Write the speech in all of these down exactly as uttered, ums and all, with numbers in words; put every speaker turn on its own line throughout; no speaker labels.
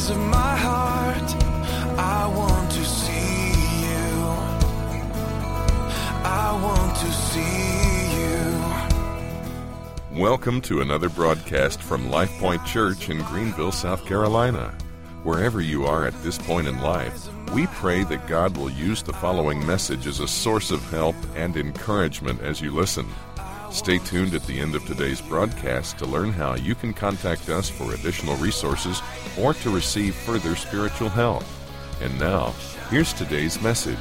eyes of my heart, I want to see you. I want to see you.
Welcome to another broadcast from Life Point Church in Greenville, South Carolina. Wherever you are at this point in life, we pray that God will use the following message as a source of help and encouragement as you listen. Stay tuned at the end of today's broadcast to learn how you can contact us for additional resources or to receive further spiritual help. And now, here's today's message.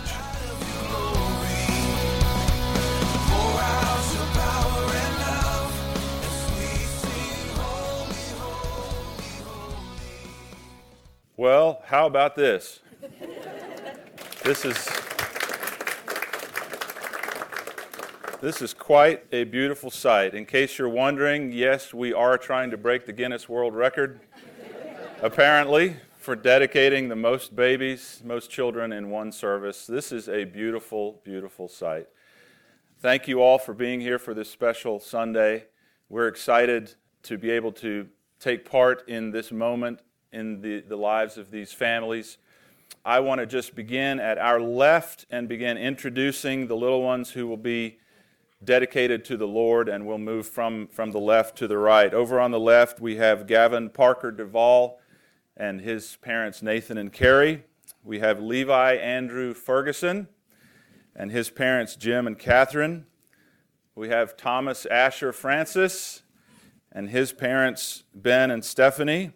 Well, how about this? This is this is quite a beautiful sight. In case you're wondering, yes, we are trying to break the Guinness World Record, apparently, for dedicating the most babies, most children in one service. This is a beautiful, beautiful sight. Thank you all for being here for this special Sunday. We're excited to be able to take part in this moment in the, the lives of these families. I want to just begin at our left and begin introducing the little ones who will be dedicated to the Lord, and we'll move from, from the left to the right. Over on the left, we have Gavin Parker Duvall and his parents Nathan and Carrie. We have Levi Andrew Ferguson and his parents Jim and Catherine. We have Thomas Asher Francis and his parents Ben and Stephanie.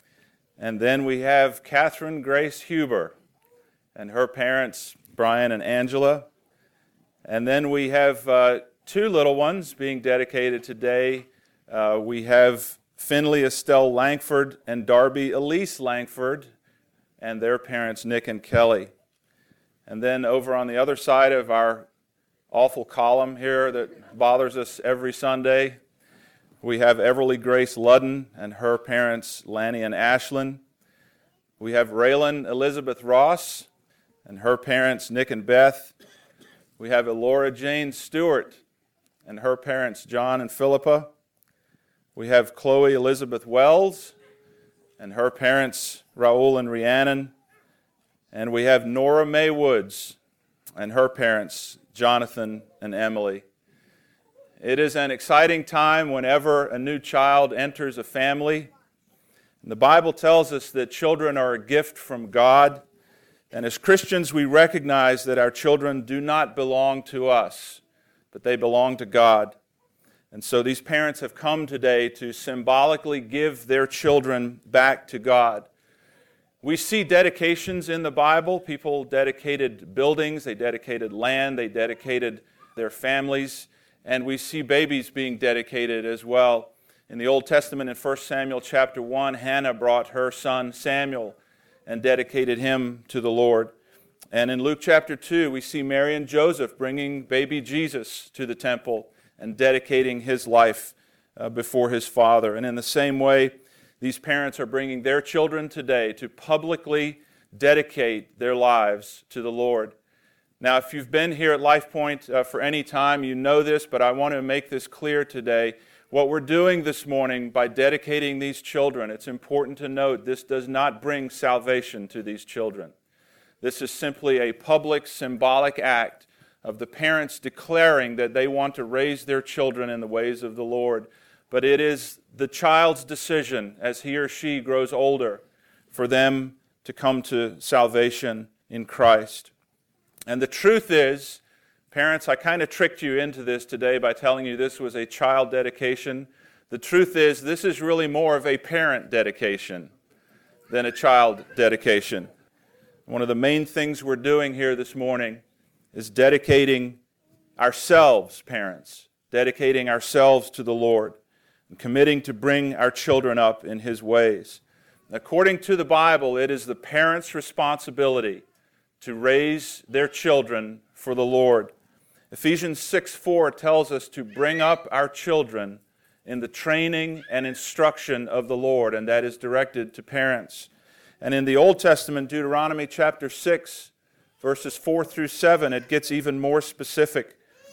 And then we have Catherine Grace Huber and her parents, Brian and Angela. And then we have uh, two little ones being dedicated today. Uh, we have Finley Estelle Langford and Darby Elise Langford and their parents, Nick and Kelly. And then over on the other side of our awful column here that bothers us every Sunday, we have Everly Grace Ludden and her parents, Lanny and Ashlyn. We have Raylan Elizabeth Ross and her parents, Nick and Beth. We have Elora Jane Stewart and her parents, John and Philippa. We have Chloe Elizabeth Wells and her parents, Raul and Rhiannon. And we have Nora Mae Woods and her parents, Jonathan and Emily. It is an exciting time whenever a new child enters a family. And the Bible tells us that children are a gift from God. And as Christians, we recognize that our children do not belong to us, but they belong to God. And so these parents have come today to symbolically give their children back to God. We see dedications in the Bible. People dedicated buildings, they dedicated land, they dedicated their families. And we see babies being dedicated as well. In the Old Testament, in First Samuel chapter one, Hannah brought her son Samuel and dedicated him to the Lord. And in Luke chapter two, we see Mary and Joseph bringing baby Jesus to the temple and dedicating his life uh, before his father. And in the same way, these parents are bringing their children today to publicly dedicate their lives to the Lord. Now, if you've been here at Life Point uh, for any time, you know this, but I want to make this clear today. What we're doing this morning by dedicating these children, it's important to note this does not bring salvation to these children. This is simply a public, symbolic act of the parents declaring that they want to raise their children in the ways of the Lord. But it is the child's decision as he or she grows older for them to come to salvation in Christ. And the truth is, parents, I kind of tricked you into this today by telling you this was a child dedication. The truth is, this is really more of a parent dedication than a child dedication. One of the main things we're doing here this morning is dedicating ourselves, parents, dedicating ourselves to the Lord and committing to bring our children up in His ways. According to the Bible, it is the parents' responsibility to raise their children for the Lord. Ephesians six four tells us to bring up our children in the training and instruction of the Lord, and that is directed to parents. And in the Old Testament, Deuteronomy chapter six, verses four through seven, it gets even more specific.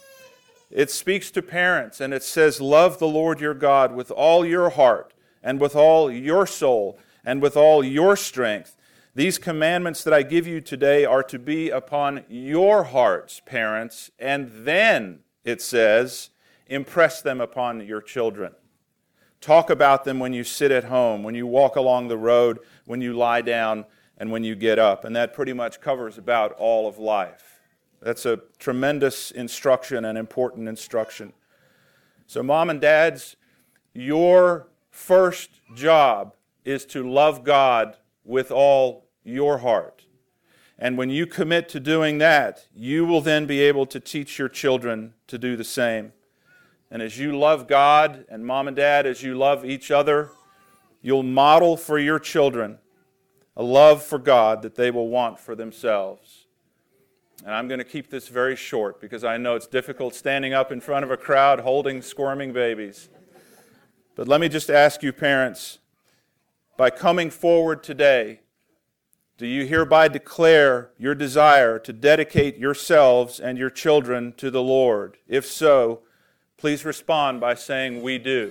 It speaks to parents, and it says, "Love the Lord your God with all your heart and with all your soul and with all your strength. These commandments that I give you today are to be upon your hearts, parents, and then, it says, impress them upon your children. Talk about them when you sit at home, when you walk along the road, when you lie down, and when you get up. And that pretty much covers about all of life. That's a tremendous instruction and important instruction. So mom and dads, your first job is to love God with all your heart. And when you commit to doing that, you will then be able to teach your children to do the same. And as you love God, and mom and dad, as you love each other, you'll model for your children a love for God that they will want for themselves. And I'm going to keep this very short because I know it's difficult standing up in front of a crowd holding squirming babies. But let me just ask you, parents, by coming forward today, do you hereby declare your desire to dedicate yourselves and your children to the Lord? If so, please respond by saying, "We do."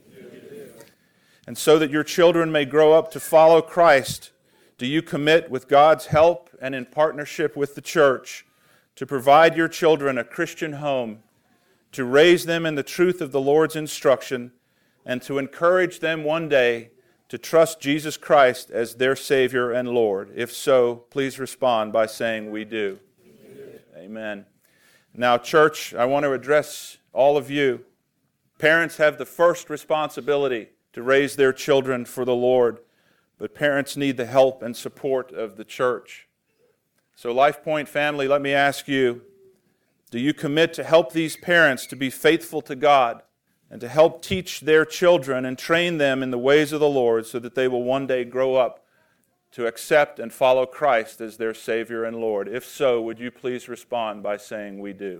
And so that your children may grow up to follow Christ, do you commit with God's help and in partnership with the church to provide your children a Christian home, to raise them in the truth of the Lord's instruction, and to encourage them one day to trust Jesus Christ as their Savior and Lord? If so, please respond by saying, "We do." Amen. Now, church, I want to address all of you. Parents have the first responsibility to raise their children for the Lord, but parents need the help and support of the church. So, Life Point family, let me ask you, do you commit to help these parents to be faithful to God and to help teach their children and train them in the ways of the Lord so that they will one day grow up to accept and follow Christ as their Savior and Lord? If so, would you please respond by saying, "We do"?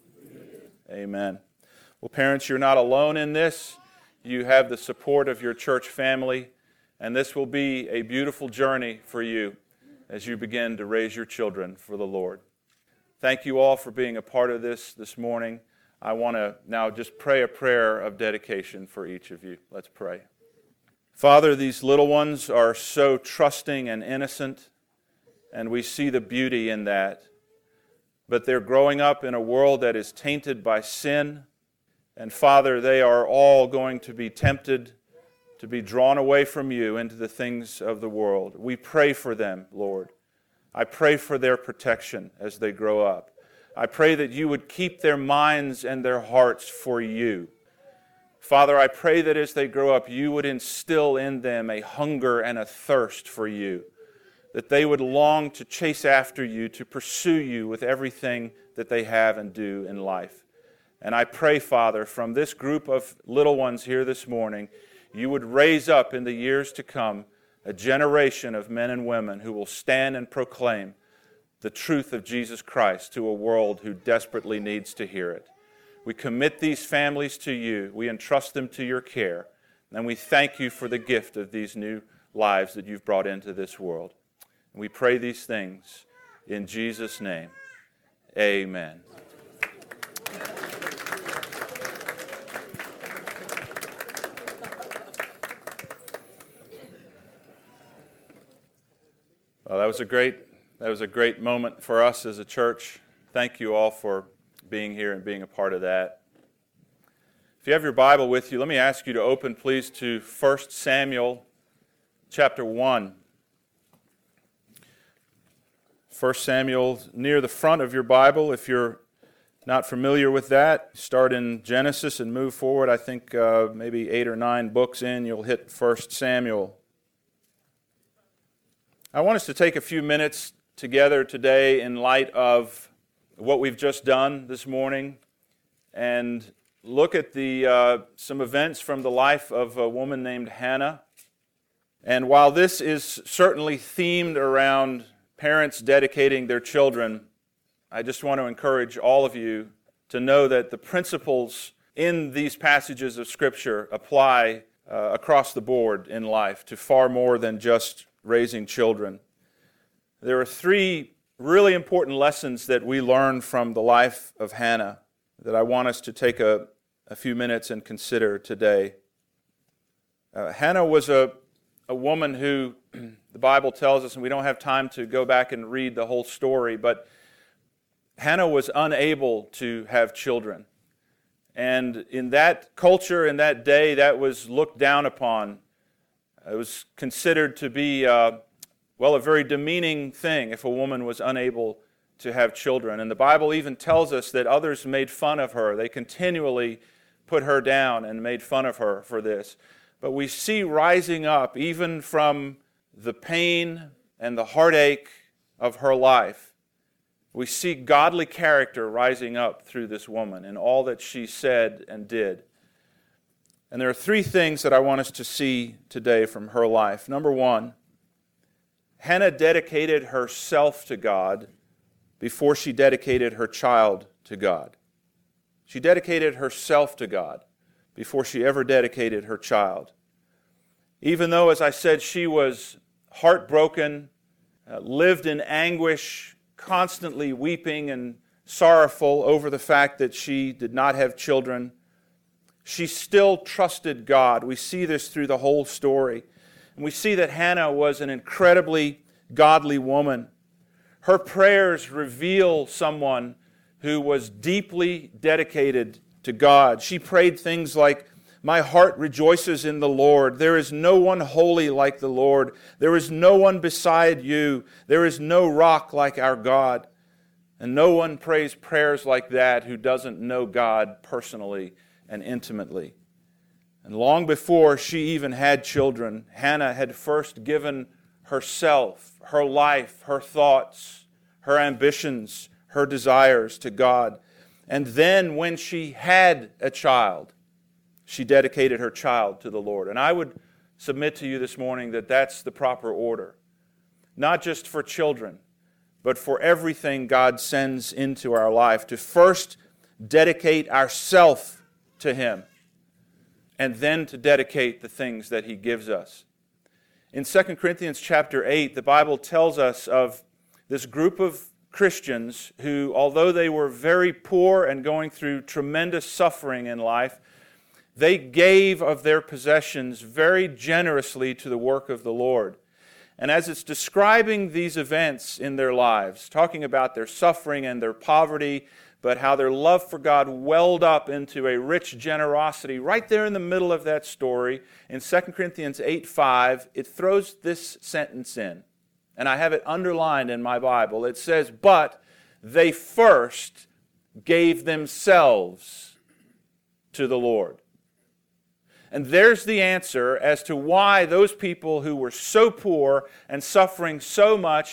Amen. Well, parents, you're not alone in this. You have the support of your church family, and this will be a beautiful journey for you as you begin to raise your children for the Lord. Thank you all for being a part of this this morning. I want to now just pray a prayer of dedication for each of you. Let's pray. Father, these little ones are so trusting and innocent, and we see the beauty in that. But they're growing up in a world that is tainted by sin. And Father, they are all going to be tempted to be drawn away from you into the things of the world. We pray for them, Lord. I pray for their protection as they grow up. I pray that you would keep their minds and their hearts for you. Father, I pray that as they grow up, you would instill in them a hunger and a thirst for you, that they would long to chase after you, to pursue you with everything that they have and do in life. And I pray, Father, from this group of little ones here this morning, you would raise up in the years to come a generation of men and women who will stand and proclaim the truth of Jesus Christ to a world who desperately needs to hear it. We commit these families to you. We entrust them to your care. And we thank you for the gift of these new lives that you've brought into this world. And we pray these things in Jesus' name. Amen. Well, that was a great that was a great moment for us as a church. Thank you all for being here and being a part of that. If you have your Bible with you, let me ask you to open, please, to First Samuel chapter one. First Samuel, near the front of your Bible. If you're not familiar with that, start in Genesis and move forward. I think uh, maybe eight or nine books in, you'll hit First Samuel. I want us to take a few minutes together today in light of what we've just done this morning and look at the uh, some events from the life of a woman named Hannah. And while this is certainly themed around parents dedicating their children, I just want to encourage all of you to know that the principles in these passages of Scripture apply uh, across the board in life to far more than just raising children. There are three really important lessons that we learn from the life of Hannah that I want us to take a, a few minutes and consider today. Uh, Hannah was a, a woman who, the Bible tells us, and we don't have time to go back and read the whole story, but Hannah was unable to have children. And in that culture, in that day, that was looked down upon. It was considered to be, uh, well, a very demeaning thing if a woman was unable to have children. And the Bible even tells us that others made fun of her. They continually put her down and made fun of her for this. But we see rising up, even from the pain and the heartache of her life, we see godly character rising up through this woman and all that she said and did. And there are three things that I want us to see today from her life. Number one, Hannah dedicated herself to God before she dedicated her child to God. She dedicated herself to God before she ever dedicated her child. Even though, as I said, she was heartbroken, uh, lived in anguish, constantly weeping and sorrowful over the fact that she did not have children, she still trusted God. We see this through the whole story. And we see that Hannah was an incredibly godly woman. Her prayers reveal someone who was deeply dedicated to God. She prayed things like, "My heart rejoices in the Lord. There is no one holy like the Lord. There is no one beside you. There is no rock like our God." And no one prays prayers like that who doesn't know God personally and intimately. And long before she even had children, Hannah had first given herself, her life, her thoughts, her ambitions, her desires to God. And then when she had a child, she dedicated her child to the Lord. And I would submit to you this morning that that's the proper order. Not just for children, but for everything God sends into our life. To first dedicate ourselves to Him, and then to dedicate the things that He gives us. In Second Corinthians chapter eight, the Bible tells us of this group of Christians who, although they were very poor and going through tremendous suffering in life, they gave of their possessions very generously to the work of the Lord. And as it's describing these events in their lives, talking about their suffering and their poverty, but how their love for God welled up into a rich generosity, right there in the middle of that story, in Second Corinthians eight five, it throws this sentence in. And I have it underlined in my Bible. It says, "But they first gave themselves to the Lord." And there's the answer as to why those people who were so poor and suffering so much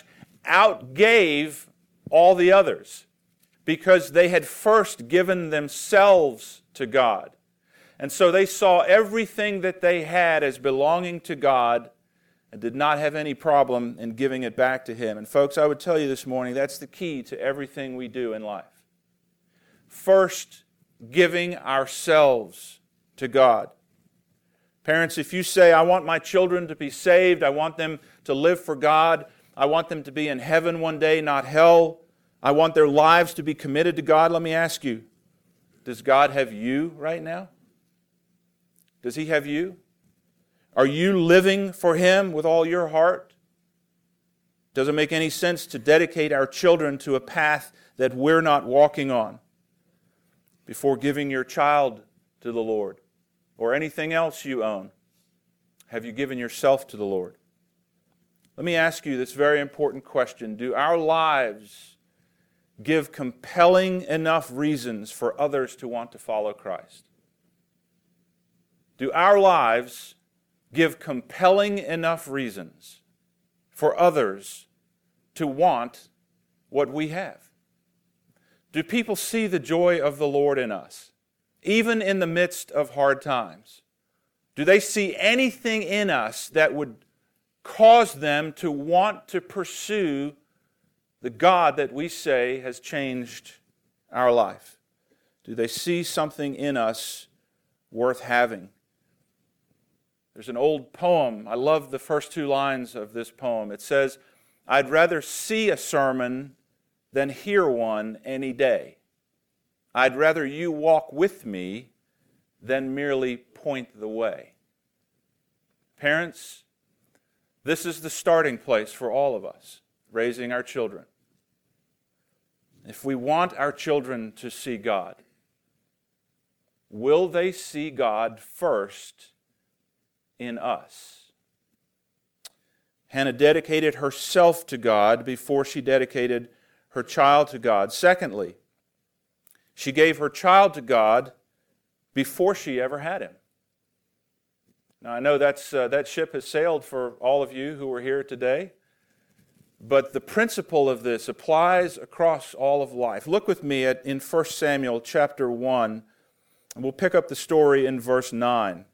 outgave all the others. Because they had first given themselves to God. And so they saw everything that they had as belonging to God and did not have any problem in giving it back to Him. And folks, I would tell you this morning, that's the key to everything we do in life. First, giving ourselves to God. Parents, if you say, "I want my children to be saved, I want them to live for God, I want them to be in heaven one day, not hell, I want their lives to be committed to God," let me ask you, does God have you right now? Does He have you? Are you living for Him with all your heart? Does it make any sense to dedicate our children to a path that we're not walking on before giving your child to the Lord or anything else you own? Have you given yourself to the Lord? Let me ask you this very important question. Do our lives give compelling enough reasons for others to want to follow Christ? Do our lives give compelling enough reasons for others to want what we have? Do people see the joy of the Lord in us, even in the midst of hard times? Do they see anything in us that would cause them to want to pursue the God that we say has changed our life? Do they see something in us worth having? There's an old poem. I love the first two lines of this poem. It says, "I'd rather see a sermon than hear one any day. I'd rather you walk with me than merely point the way." Parents, This is the starting place for all of us, raising our children. If we want our children to see God, will they see God first in us? Hannah dedicated herself to God before she dedicated her child to God. Secondly, she gave her child to God before she ever had him. Now, I know that's, uh, that ship has sailed for all of you who are here today, but the principle of this applies across all of life. Look with me at in First Samuel chapter one, and we'll pick up the story in verse nine.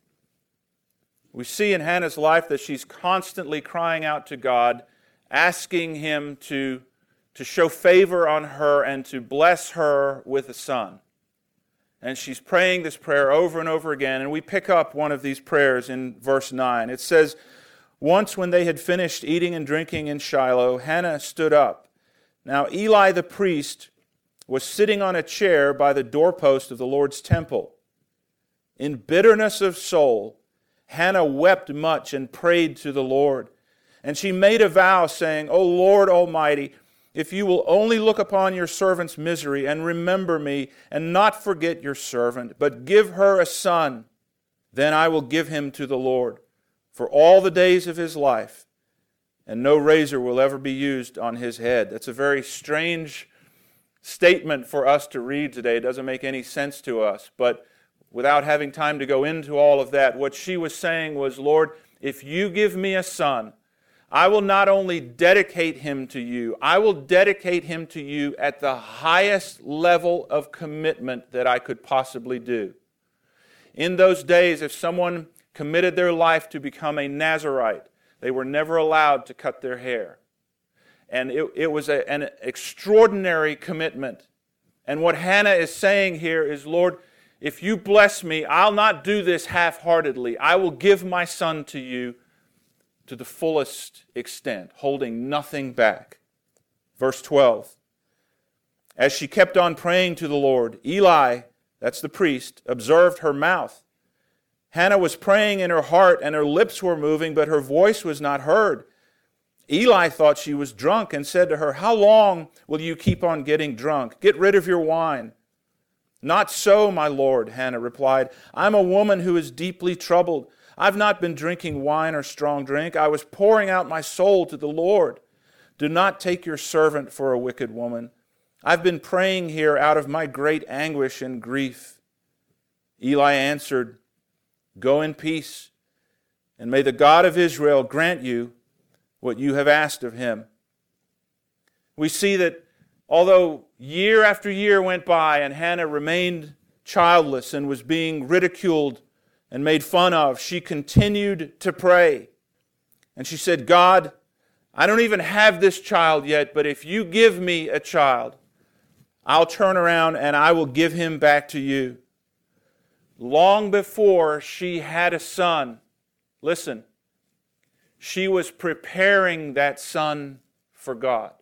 We see in Hannah's life that she's constantly crying out to God, asking Him to, to show favor on her and to bless her with a son. And she's praying this prayer over and over again, and we pick up one of these prayers in verse nine. It says, "Once when they had finished eating and drinking in Shiloh, Hannah stood up. Now Eli the priest was sitting on a chair by the doorpost of the Lord's temple. In bitterness of soul, Hannah wept much and prayed to the Lord. And she made a vow, saying, O Lord Almighty, if you will only look upon your servant's misery and remember me and not forget your servant, but give her a son, then I will give him to the Lord for all the days of his life, and no razor will ever be used on his head." That's a very strange statement for us to read today. It doesn't make any sense to us, but without having time to go into all of that, what she was saying was, Lord, if you give me a son, I will not only dedicate him to you, I will dedicate him to you at the highest level of commitment that I could possibly do. In those days, if someone committed their life to become a Nazirite, they were never allowed to cut their hair. And it, it was a, an extraordinary commitment. And what Hannah is saying here is, Lord, if you bless me, I'll not do this half-heartedly. I will give my son to you to the fullest extent, holding nothing back. Verse twelve. As she kept on praying to the Lord, Eli, that's the priest, observed her mouth. Hannah was praying in her heart, and her lips were moving, but her voice was not heard. Eli thought she was drunk and said to her, "How long will you keep on getting drunk? Get rid of your wine." "Not so, my lord," Hannah replied. "I'm a woman who is deeply troubled. I've not been drinking wine or strong drink. I was pouring out my soul to the Lord. Do not take your servant for a wicked woman. I've been praying here out of my great anguish and grief." Eli answered, "Go in peace, and may the God of Israel grant you what you have asked of him." We see that although year after year went by and Hannah remained childless and was being ridiculed and made fun of, she continued to pray. And she said, God, I don't even have this child yet, but if you give me a child, I'll turn around and I will give him back to you. Long before she had a son, listen, she was preparing that son for God.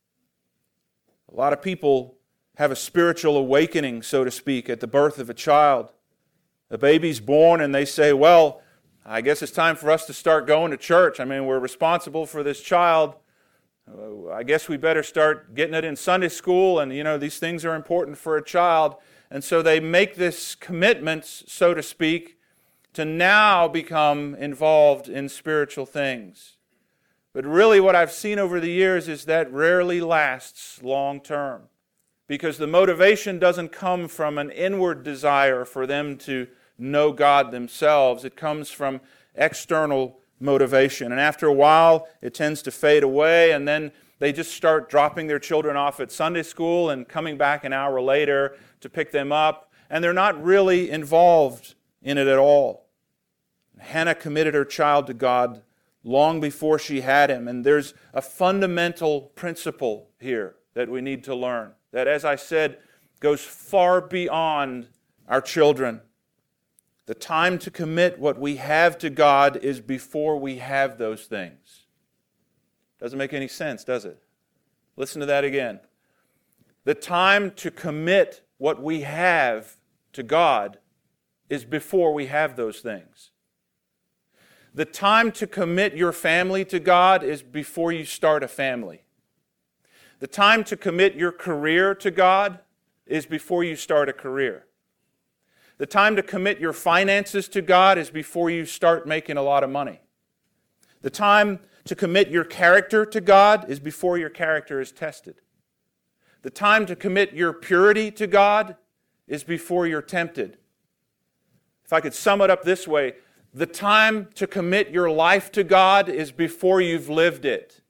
A lot of people have a spiritual awakening, so to speak, at the birth of a child. A baby's born and they say, well, I guess it's time for us to start going to church. I mean, we're responsible for this child. I guess we better start getting it in Sunday school, and, you know, these things are important for a child. And so they make this commitment, so to speak, to now become involved in spiritual things. But really what I've seen over the years is that rarely lasts long term, because the motivation doesn't come from an inward desire for them to know God themselves. It comes from external motivation. And after a while, it tends to fade away, and then they just start dropping their children off at Sunday school and coming back an hour later to pick them up, and they're not really involved in it at all. Hannah committed her child to God long before she had him, and there's a fundamental principle here that we need to learn, that, as I said, goes far beyond our children. The time to commit what we have to God is before we have those things. Doesn't make any sense, does it? Listen to that again. The time to commit what we have to God is before we have those things. The time to commit your family to God is before you start a family. The time to commit your career to God is before you start a career. The time to commit your finances to God is before you start making a lot of money. The time to commit your character to God is before your character is tested. The time to commit your purity to God is before you're tempted. If I could sum it up this way, the time to commit your life to God is before you've lived it.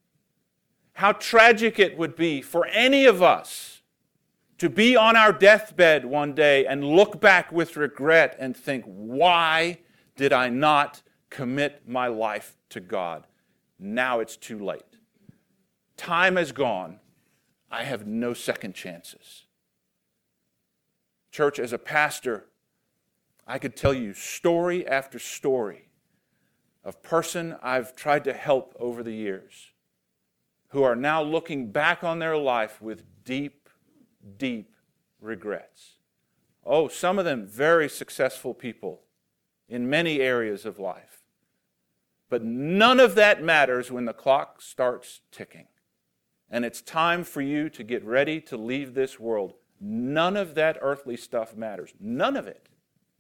How tragic it would be for any of us to be on our deathbed one day and look back with regret and think, why did I not commit my life to God? Now it's too late. Time has gone. I have no second chances. Church, as a pastor, I could tell you story after story of person I've tried to help over the years who are now looking back on their life with deep, deep regrets. Oh, some of them very successful people in many areas of life. But none of that matters when the clock starts ticking. And it's time for you to get ready to leave this world. None of that earthly stuff matters. None of it.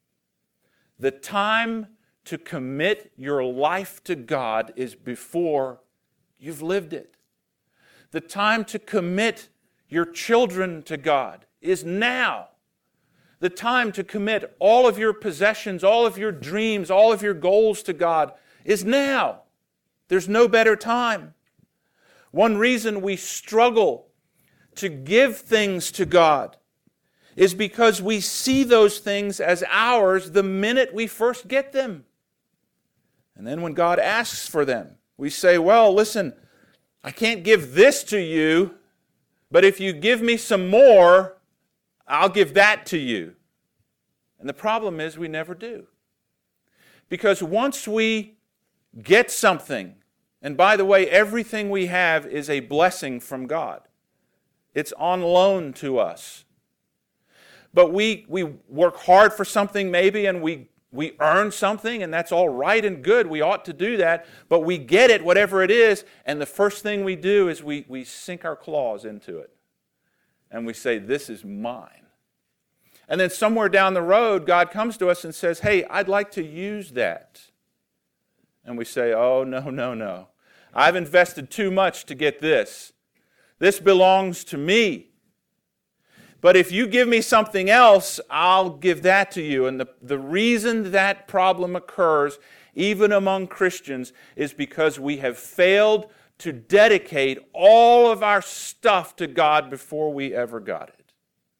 The time to commit your life to God is before you've lived it. The time to commit your children to God is now. The time to commit all of your possessions, all of your dreams, all of your goals to God is now. There's no better time. One reason we struggle to give things to God is because we see those things as ours the minute we first get them. And then when God asks for them, we say, well, listen, I can't give this to you, but if you give me some more, I'll give that to you. And the problem is we never do. Because once we get something, and by the way, everything we have is a blessing from God. It's on loan to us. But we, we work hard for something maybe, and we, we earn something, and that's all right and good. We ought to do that. But we get it, whatever it is, and the first thing we do is we, we sink our claws into it. And we say, this is mine. And then somewhere down the road, God comes to us and says, hey, I'd like to use that. And we say, oh, no, no, no. I've invested too much to get this. This belongs to me. But if you give me something else, I'll give that to you. And the, the reason that problem occurs, even among Christians, is because we have failed to dedicate all of our stuff to God before we ever got it.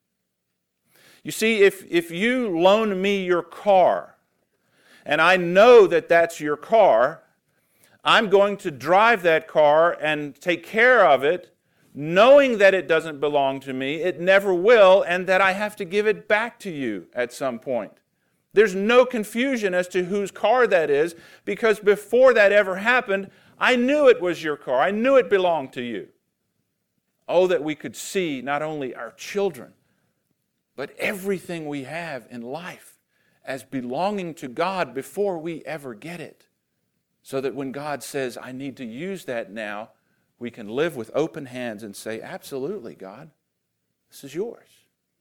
You see, if, if you loan me your car, and I know that that's your car, I'm going to drive that car and take care of it, knowing that it doesn't belong to me, it never will, and that I have to give it back to you at some point. There's no confusion as to whose car that is, because before that ever happened, I knew it was your car. I knew it belonged to you. Oh, that we could see not only our children, but everything we have in life as belonging to God before we ever get it. So that when God says, I need to use that now, we can live with open hands and say, absolutely, God, this is yours.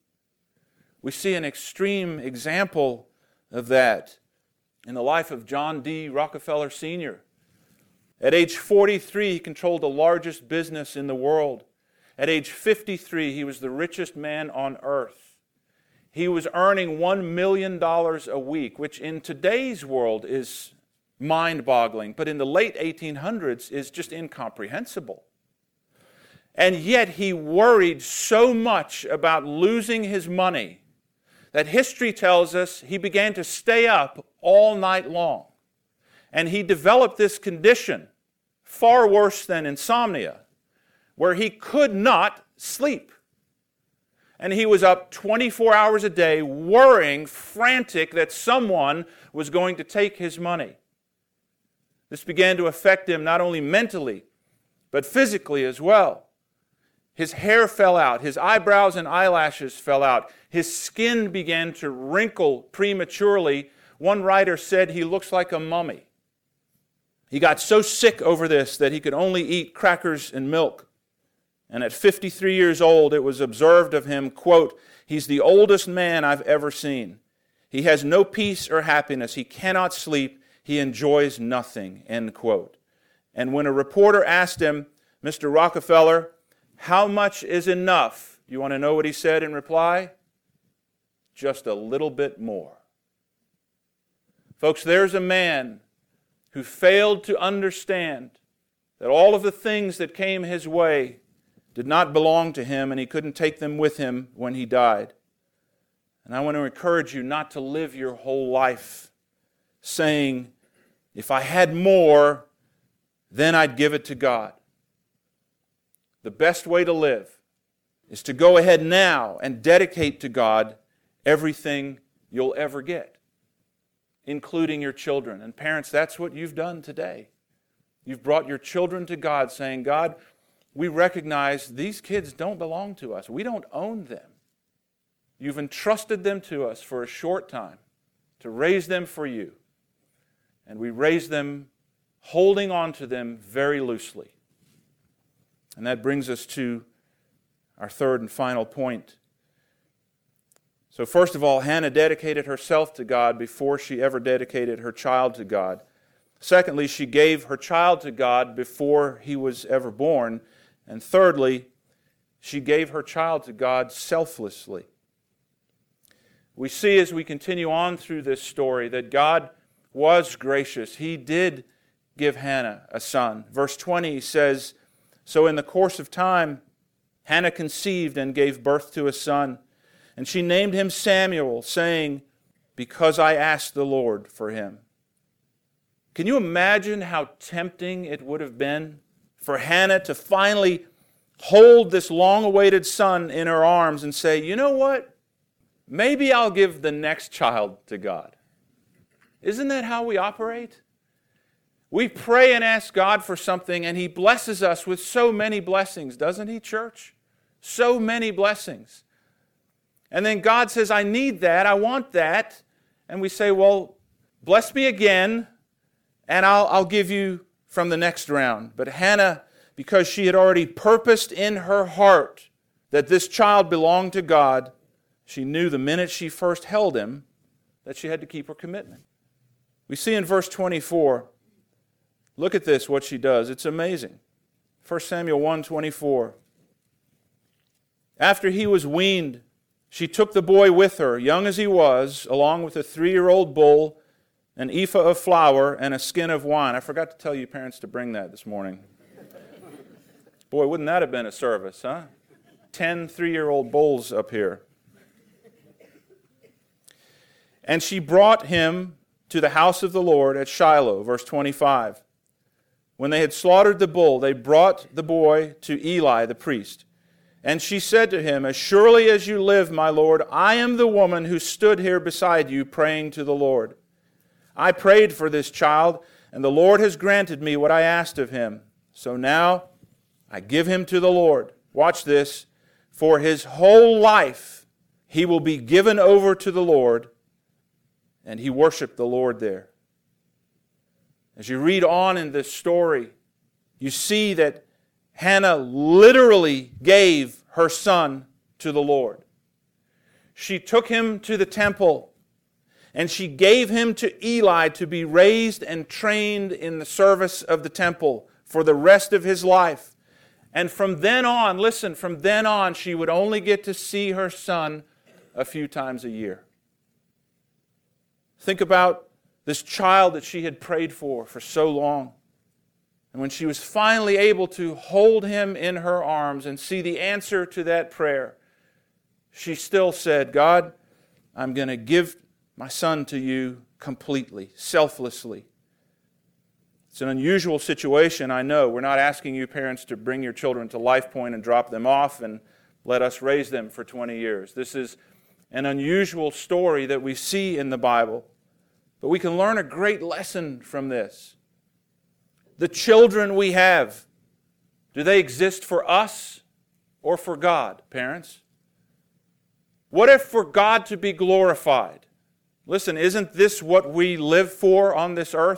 We see an extreme example of that in the life of John D. Rockefeller Senior At age forty-three, he controlled the largest business in the world. At age fifty-three, he was the richest man on earth. He was earning one million dollars a week, which in today's world is mind-boggling, but in the late eighteen hundreds is just incomprehensible. And yet he worried so much about losing his money that history tells us he began to stay up all night long. And he developed this condition, far worse than insomnia, where he could not sleep. And he was up twenty-four hours a day, worrying, frantic that someone was going to take his money. This began to affect him not only mentally, but physically as well. His hair fell out, his eyebrows and eyelashes fell out, his skin began to wrinkle prematurely. One writer said he looks like a mummy. He got so sick over this that he could only eat crackers and milk. And at fifty-three years old, it was observed of him, quote, "He's the oldest man I've ever seen. He has no peace or happiness. He cannot sleep. He enjoys nothing," end quote. And when a reporter asked him, "Mister Rockefeller, how much is enough?" You want to know what he said in reply? Just a little bit more. Folks, there's a man who failed to understand that all of the things that came his way did not belong to him, and he couldn't take them with him when he died. And I want to encourage you not to live your whole life saying, if I had more, then I'd give it to God. The best way to live is to go ahead now and dedicate to God everything you'll ever get, including your children. And parents, that's what you've done today. You've brought your children to God saying, God, we recognize these kids don't belong to us. We don't own them. You've entrusted them to us for a short time to raise them for you. And we raise them holding on to them very loosely. And that brings us to our third and final point. So first of all, Hannah dedicated herself to God before she ever dedicated her child to God. Secondly, she gave her child to God before he was ever born. And thirdly, she gave her child to God selflessly. We see as we continue on through this story that God was gracious. He did give Hannah a son. Verse twenty says, "So in the course of time, Hannah conceived and gave birth to a son. And she named him Samuel, saying, because I asked the Lord for him." Can you imagine how tempting it would have been for Hannah to finally hold this long-awaited son in her arms and say, you know what? Maybe I'll give the next child to God. Isn't that how we operate? We pray and ask God for something, and He blesses us with so many blessings, doesn't He, church? So many blessings. And then God says, I need that, I want that. And we say, well, bless me again, and I'll, I'll give you from the next round. But Hannah, because she had already purposed in her heart that this child belonged to God, she knew the minute she first held him that she had to keep her commitment. We see in verse twenty-four, look at this, what she does. It's amazing. First Samuel one twenty-four. After he was weaned, she took the boy with her, young as he was, along with a three-year-old bull, an ephah of flour, and a skin of wine. I forgot to tell you parents to bring that this morning. Boy, wouldn't that have been a service, huh? Ten three-year-old bulls up here. And she brought him to the house of the Lord at Shiloh, verse twenty-five. When they had slaughtered the bull, they brought the boy to Eli the priest. And she said to him, as surely as you live, my Lord, I am the woman who stood here beside you praying to the Lord. I prayed for this child, and the Lord has granted me what I asked of him. So now I give him to the Lord. Watch this. For his whole life he will be given over to the Lord. And he worshiped the Lord there. As you read on in this story, you see that Hannah literally gave her son to the Lord. She took him to the temple, and she gave him to Eli to be raised and trained in the service of the temple for the rest of his life. And from then on, listen, from then on, she would only get to see her son a few times a year. Think about this child that she had prayed for for so long. And when she was finally able to hold him in her arms and see the answer to that prayer, she still said, God, I'm going to give my son to you completely, selflessly. It's an unusual situation, I know. We're not asking you parents to bring your children to Life Point and drop them off and let us raise them for twenty years. This is an unusual story that we see in the Bible. But we can learn a great lesson from this. The children we have, do they exist for us or for God, parents? What if for God to be glorified? Listen, isn't this what we live for on this earth?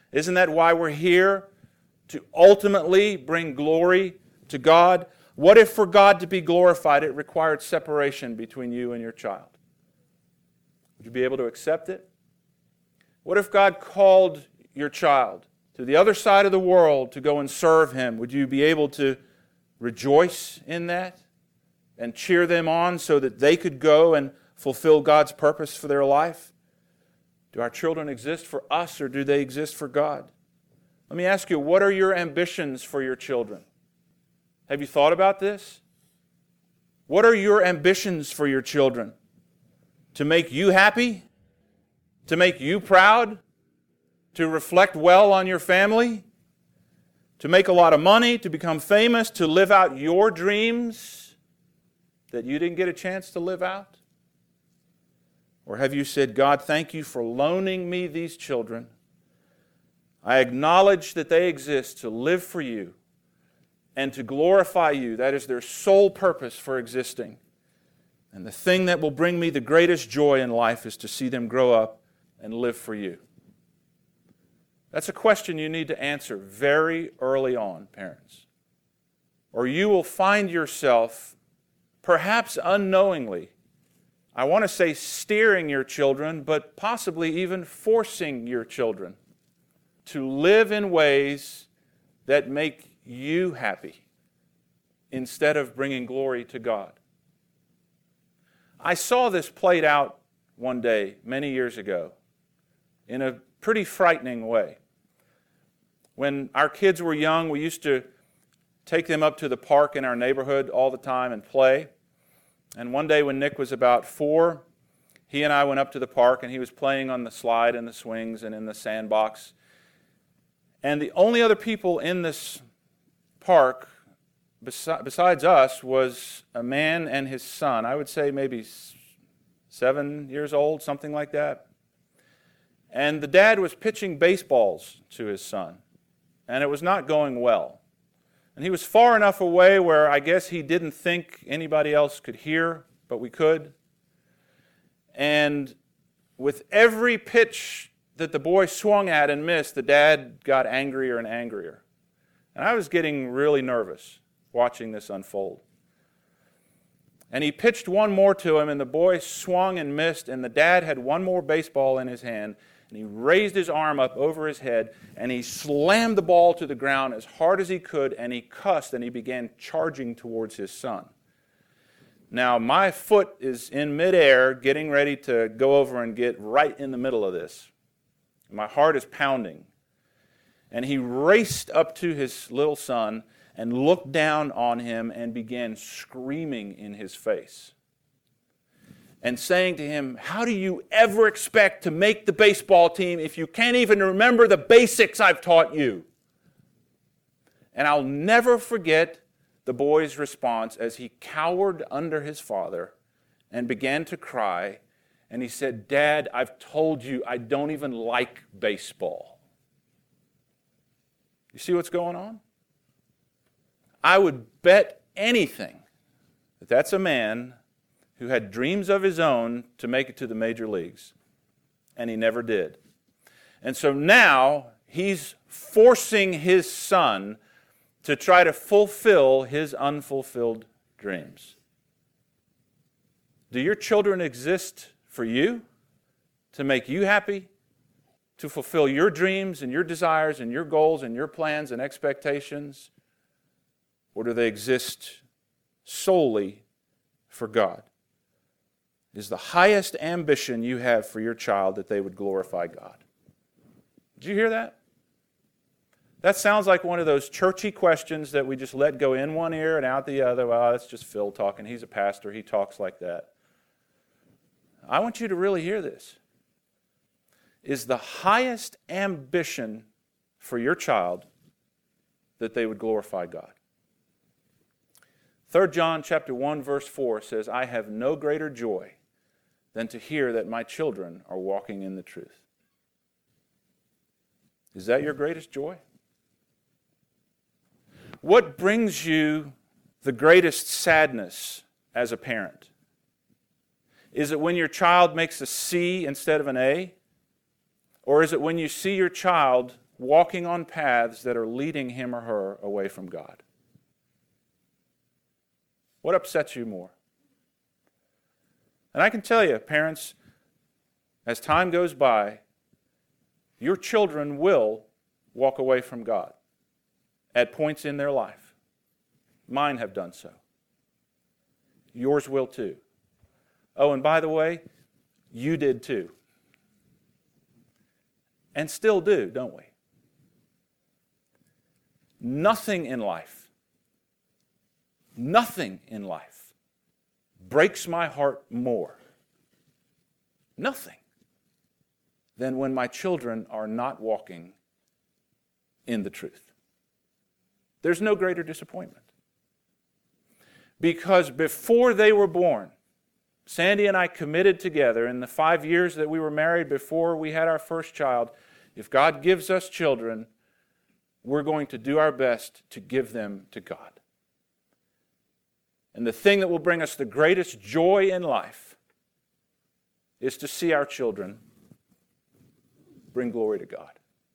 Isn't that why we're here? To ultimately bring glory to God? What if for God to be glorified, it required separation between you and your child? Would you be able to accept it? What if God called your child to the other side of the world to go and serve Him? Would you be able to rejoice in that and cheer them on so that they could go and fulfill God's purpose for their life? Do our children exist for us, or do they exist for God? Let me ask you, what are your ambitions for your children? Have you thought about this? What are your ambitions for your children? To make you happy? To make you proud? To reflect well on your family? To make a lot of money? To become famous? To live out your dreams that you didn't get a chance to live out? Or have you said, God, thank you for loaning me these children. I acknowledge that they exist to live for you and to glorify you. That is their sole purpose for existing. And the thing that will bring me the greatest joy in life is to see them grow up and live for you. That's a question you need to answer very early on, parents. Or you will find yourself, perhaps unknowingly, I want to say steering your children, but possibly even forcing your children to live in ways that make you happy instead of bringing glory to God. I saw this played out one day many years ago in a pretty frightening way. When our kids were young, we used to take them up to the park in our neighborhood all the time and play. And one day when Nick was about four, he and I went up to the park and he was playing on the slide and the swings and in the sandbox. And the only other people in this park besi- besides us was a man and his son. I would say maybe seven years old, something like that. And the dad was pitching baseballs to his son. And it was not going well. And he was far enough away where I guess he didn't think anybody else could hear, but we could. And with every pitch that the boy swung at and missed, the dad got angrier and angrier. And I was getting really nervous watching this unfold. And he pitched one more to him, and the boy swung and missed, and the dad had one more baseball in his hand, and he raised his arm up over his head, and he slammed the ball to the ground as hard as he could, and he cussed, and he began charging towards his son. Now, my foot is in midair, getting ready to go over and get right in the middle of this. My heart is pounding. And he raced up to his little son and looked down on him and began screaming in his face and saying to him, how do you ever expect to make the baseball team if you can't even remember the basics I've taught you? And I'll never forget the boy's response as he cowered under his father and began to cry. And he said, Dad, I've told you I don't even like baseball. You see what's going on? I would bet anything that that's a man who had dreams of his own to make it to the major leagues, and he never did. And so now he's forcing his son to try to fulfill his unfulfilled dreams. Do your children exist for you, to make you happy, to fulfill your dreams and your desires and your goals and your plans and expectations? Or do they exist solely for God? Is the highest ambition you have for your child that they would glorify God? Did you hear that? That sounds like one of those churchy questions that we just let go in one ear and out the other. Well, that's just Phil talking. He's a pastor. He talks like that. I want you to really hear this. Is the highest ambition for your child that they would glorify God? Third John chapter one verse four says, I have no greater joy than to hear that my children are walking in the truth. Is that your greatest joy? What brings you the greatest sadness as a parent? Is it when your child makes a C instead of an A? Or is it when you see your child walking on paths that are leading him or her away from God? What upsets you more? And I can tell you, parents, as time goes by, your children will walk away from God at points in their life. Mine have done so. Yours will too. Oh, and by the way, you did too. And still do, don't we? Nothing in life, nothing in life breaks my heart more, nothing, than when my children are not walking in the truth. There's no greater disappointment. Because before they were born, Sandy and I committed together in the five years that we were married before we had our first child, if God gives us children, we're going to do our best to give them to God. And the thing that will bring us the greatest joy in life is to see our children bring glory to God.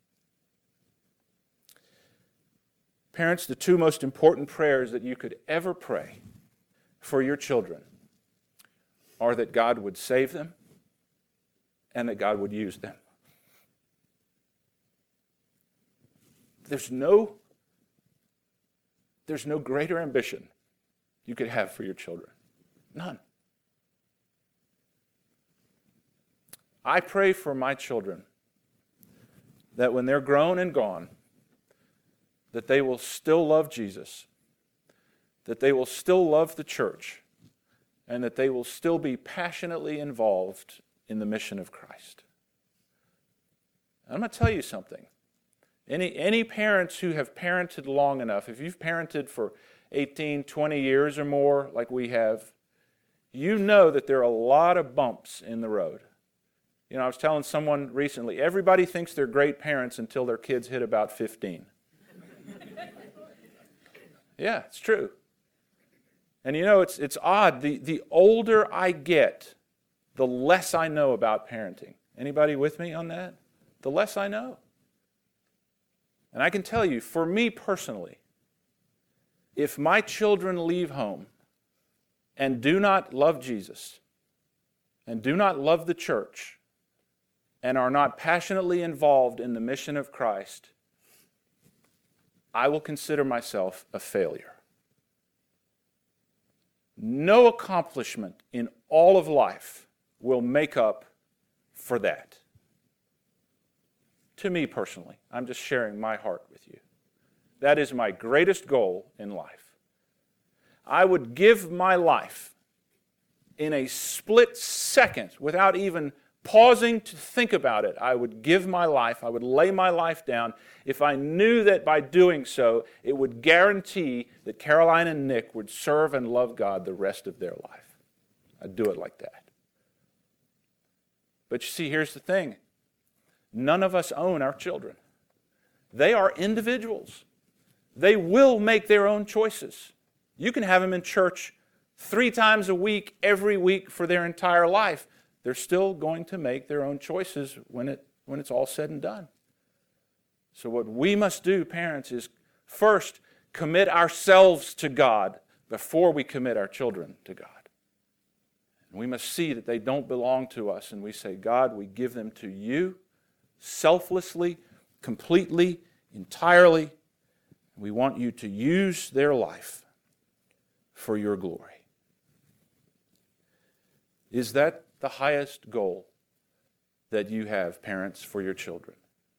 Parents, the two most important prayers that you could ever pray for your children are that God would save them and that God would use them. There's no, there's no greater ambition you could have for your children. None. I pray for my children that when they're grown and gone, that they will still love Jesus, that they will still love the church, and that they will still be passionately involved in the mission of Christ. I'm going to tell you something. Any, any parents who have parented long enough, if you've parented for eighteen, twenty years or more like we have, you know that there are a lot of bumps in the road. You know, I was telling someone recently, everybody thinks they're great parents until their kids hit about fifteen. Yeah, it's true. And you know, it's it's odd. The, the older I get, the less I know about parenting. Anybody with me on that? The less I know. And I can tell you, for me personally, if my children leave home and do not love Jesus and do not love the church and are not passionately involved in the mission of Christ, I will consider myself a failure. No accomplishment in all of life will make up for that. To me personally, I'm just sharing my heart with you. That is my greatest goal in life. I would give my life in a split second without even pausing to think about it. I would give my life, I would lay my life down if I knew that by doing so, it would guarantee that Caroline and Nick would serve and love God the rest of their life. I'd do it like that. But you see, here's the thing. None of us own our children. They are individuals. They will make their own choices. You can have them in church three times a week, every week for their entire life. They're still going to make their own choices when it when it's all said and done. So what we must do, parents, is first commit ourselves to God before we commit our children to God. And we must see that they don't belong to us, and we say, God, we give them to you selflessly, completely, entirely. We want you to use their life for your glory. Is that the highest goal that you have, parents, for your children?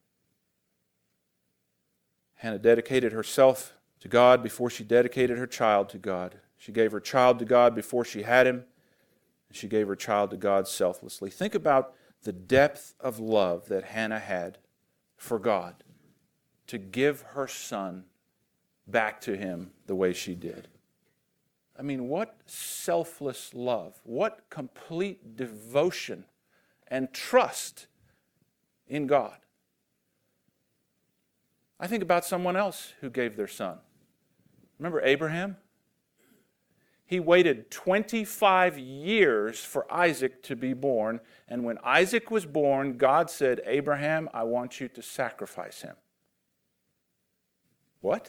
Hannah dedicated herself to God before she dedicated her child to God. She gave her child to God before she had him. She gave her child to God selflessly. Think about the depth of love that Hannah had for God to give her son back to him the way she did. I mean, what selfless love, what complete devotion and trust in God. I think about someone else who gave their son. Remember Abraham? He waited twenty-five years for Isaac to be born, and when Isaac was born, God said, Abraham, I want you to sacrifice him. What?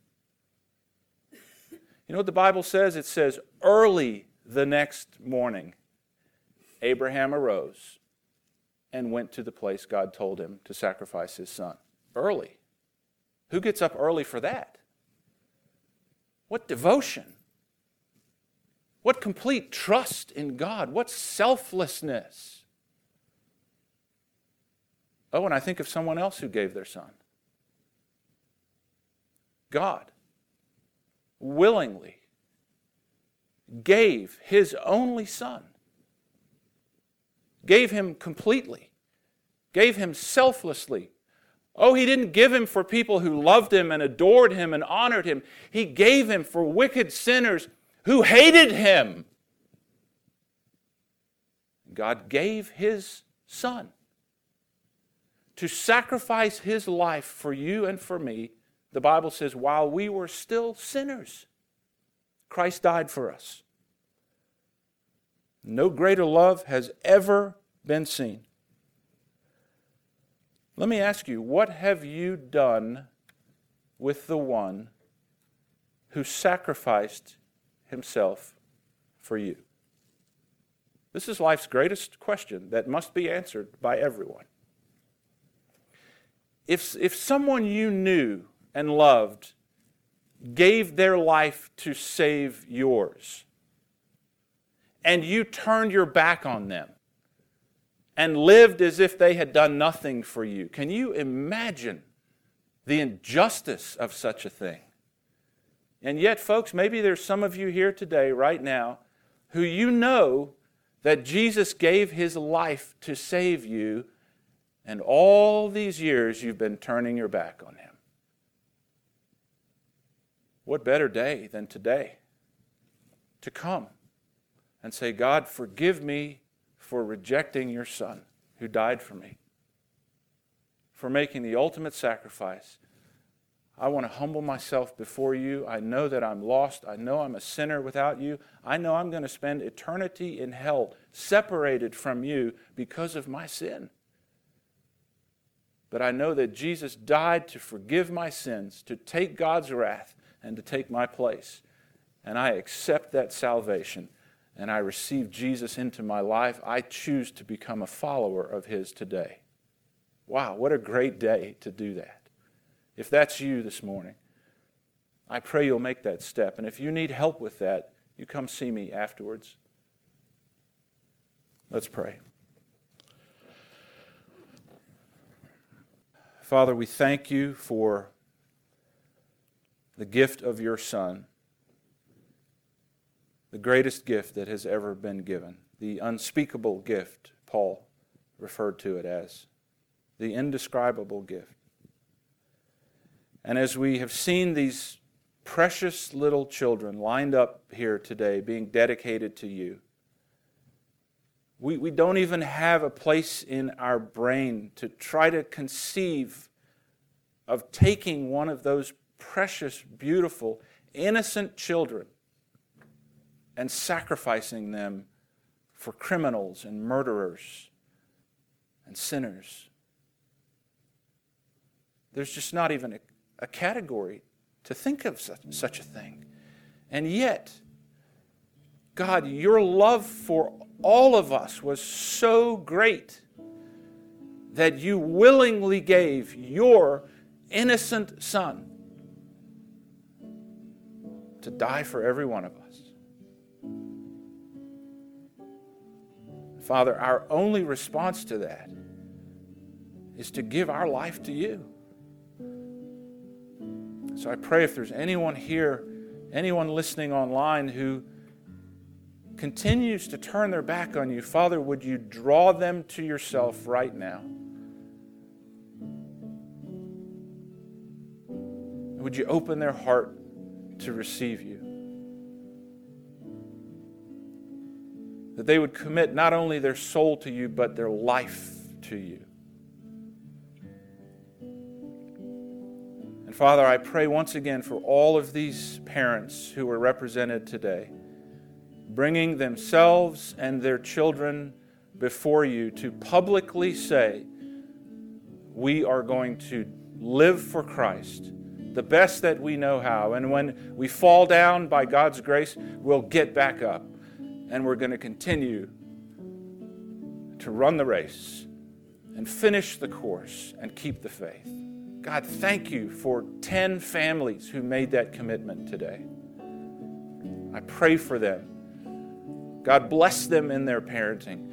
You know what the Bible says? It says, early the next morning, Abraham arose and went to the place God told him to sacrifice his son. Early. Who gets up early for that? What devotion? What complete trust in God? What selflessness? Oh, and I think of someone else who gave their son. God willingly gave His only Son. Gave Him completely. Gave Him selflessly. Oh, He didn't give Him for people who loved Him and adored Him and honored Him. He gave Him for wicked sinners who hated Him. God gave His Son to sacrifice His life for you and for me. The Bible says, while we were still sinners, Christ died for us. No greater love has ever been seen. Let me ask you, what have you done with the one who sacrificed Himself for you? This is life's greatest question that must be answered by everyone. If, if someone you knew and loved gave their life to save yours, and you turned your back on them and lived as if they had done nothing for you, can you imagine the injustice of such a thing? And yet, folks, maybe there's some of you here today, right now, who you know that Jesus gave His life to save you, and all these years you've been turning your back on Him. What better day than today to come and say, God, forgive me for rejecting your Son who died for me, for making the ultimate sacrifice. I want to humble myself before you. I know that I'm lost. I know I'm a sinner without you. I know I'm going to spend eternity in hell, separated from you because of my sin. But I know that Jesus died to forgive my sins, to take God's wrath, and to take my place. And I accept that salvation, and I receive Jesus into my life. I choose to become a follower of His today. Wow, what a great day to do that. If that's you this morning, I pray you'll make that step. And if you need help with that, you come see me afterwards. Let's pray. Father, we thank you for the gift of your Son, the greatest gift that has ever been given, the unspeakable gift, Paul referred to it as, the indescribable gift. And as we have seen these precious little children lined up here today being dedicated to you, we, we don't even have a place in our brain to try to conceive of taking one of those precious, beautiful, innocent children and sacrificing them for criminals and murderers and sinners. There's just not even a, a category to think of such, such a thing. And yet, God, your love for all of us was so great that you willingly gave your innocent Son to die for every one of us. Father, our only response to that is to give our life to you. So I pray if there's anyone here, anyone listening online who continues to turn their back on you, Father, would you draw them to yourself right now? Would you open their heart to receive you? That they would commit not only their soul to you, but their life to you. And Father, I pray once again for all of these parents who are represented today, bringing themselves and their children before you to publicly say, we are going to live for Christ, the best that we know how. And when we fall down, by God's grace, we'll get back up. And we're going to continue to run the race and finish the course and keep the faith. God, thank you for ten families who made that commitment today. I pray for them. God, bless them in their parenting.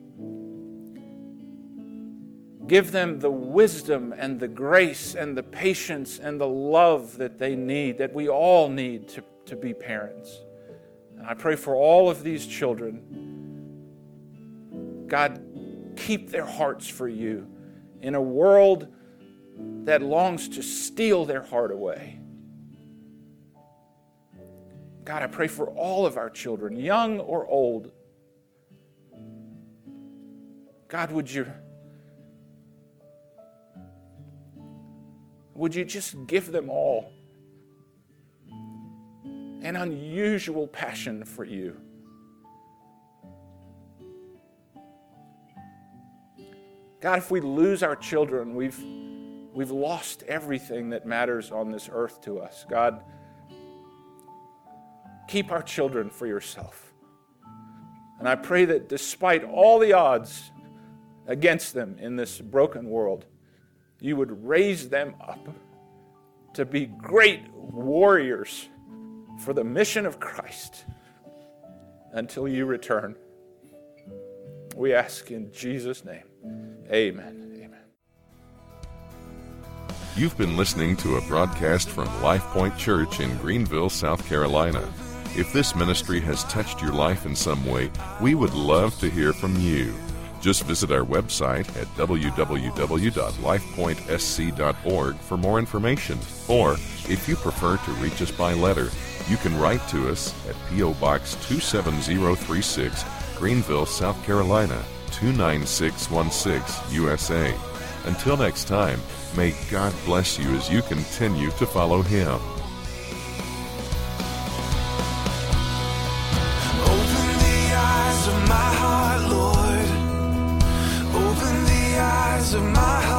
Give them the wisdom and the grace and the patience and the love that they need, that we all need to, to be parents. And I pray for all of these children. God, keep their hearts for you in a world that longs to steal their heart away. God, I pray for all of our children, young or old. God, would you, would you just give them all an unusual passion for you? God, if we lose our children, we've, we've lost everything that matters on this earth to us. God, keep our children for yourself. And I pray that despite all the odds against them in this broken world, you would raise them up to be great warriors for the mission of Christ until you return. We ask in Jesus' name. Amen. Amen.
You've been listening to a broadcast from Life Point Church in Greenville, South Carolina. If this ministry has touched your life in some way, we would love to hear from you. Just visit our website at w w w dot life point s c dot org for more information. Or, if you prefer to reach us by letter, you can write to us at P O Box two seven zero three six, Greenville, South Carolina, two nine six one six, U S A. Until next time, may God bless you as you continue to follow Him.
Open the eyes of my heart, Lord. Open the eyes of my heart.